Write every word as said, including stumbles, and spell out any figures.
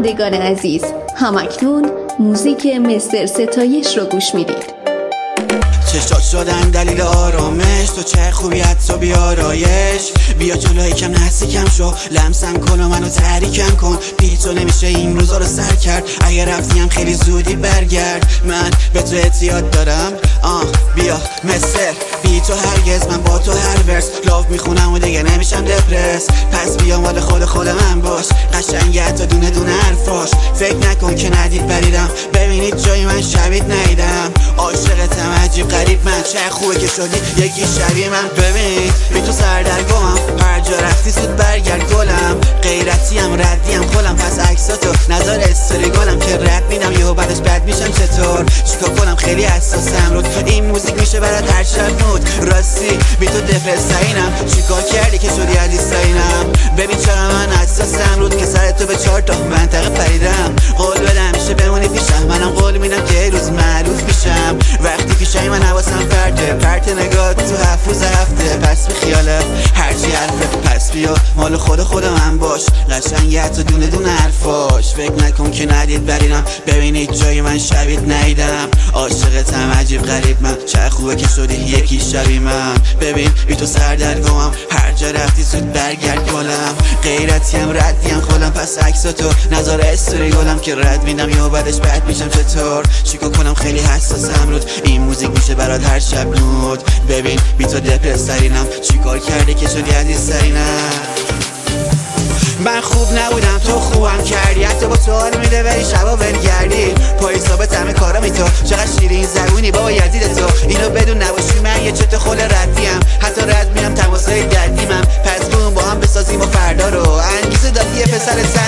شنوندگان عزیز، همکنون موزیک مستر ستایش رو گوش میدید. چشات شدن دلیل آرامش، تو چه خوبیت تو بیارایش. بیا جلوی کم نزدیکم شو، لمسم کن و منو تحریکم کن. بی تو نمیشه این روزا رو سر کرد، اگر رفتیم خیلی زودی برگرد. من به تو اعتیاد دارم، آه بیا مستر. بی تو هرگز، من با تو هر ورس لاف میخونم و دیگه نمیشم دپرس. پس بیا مال خود خود من باش، قشنگه تا دونه دونه حرفاش. فکر نکن که ندید بریدم، ببینید جای من شبید نیدم. عاشقتم عجیب غریب، من چه خوبه که شدی یکی شبیه من. ببین بی تو سردرگمم، هر جا رفتی زود برگرد گلم. غیرتیم ردیم خلم، پس عکساتو نظر استوری گلم که رد میدم یهو بعدش بد میشم. چطور چیکار کنم خیلی حساسم رود، این موزیک میشه برات هر شب مود. راستی بی تو دپرسینم، چیکار کردی که شدی عزیزینم. ببین چقدر من حساسم رود که سر تو به چهار تا منطقه پریدم. قول بدم میشه بمونی پیشم، منم قول میدم که روز معروف میشم. وقتی پیشای من حواسم پرته پرت نگاه تو هفت روز هفته. پس بی خیاله هرچی حرفه، پس بیا مال خود خود من باش. قشنگه تو دونه دونه حرفاش، فکر نکن که ندید بریدم، ببینید جای من شبید نیدم. عاشقتم عجیب غریب، من چه خوبه که شدی یکی شبیه من. ببین بی تو سردرگمم، هر جا رفتی زود برگرد گلم. غیرتیم ردیم خودم، پس عکساتو نظر استوری گلم که رد میدم یا بعدش بد میشم. چطور چیکار کنم خیلی حساسم رود، این موزیک میشه برات هر شب نود. ببین بی تو دپرسینم، چیکار کردی که شدی عزیزینم. من خوب نبودم تو خوبم کردی، حتی با تو حال میده ولی شبا ولگردی. پای ثابت همه کارا تو، چقدر شیرین زبونی بابا یزید تو. اینو بدون نباشی من یه چت خل ردیم، حتی رد میام تماسای دردیمم. پس بوم با هم بسازیم و فردا رو انگیزه دادی یه پسر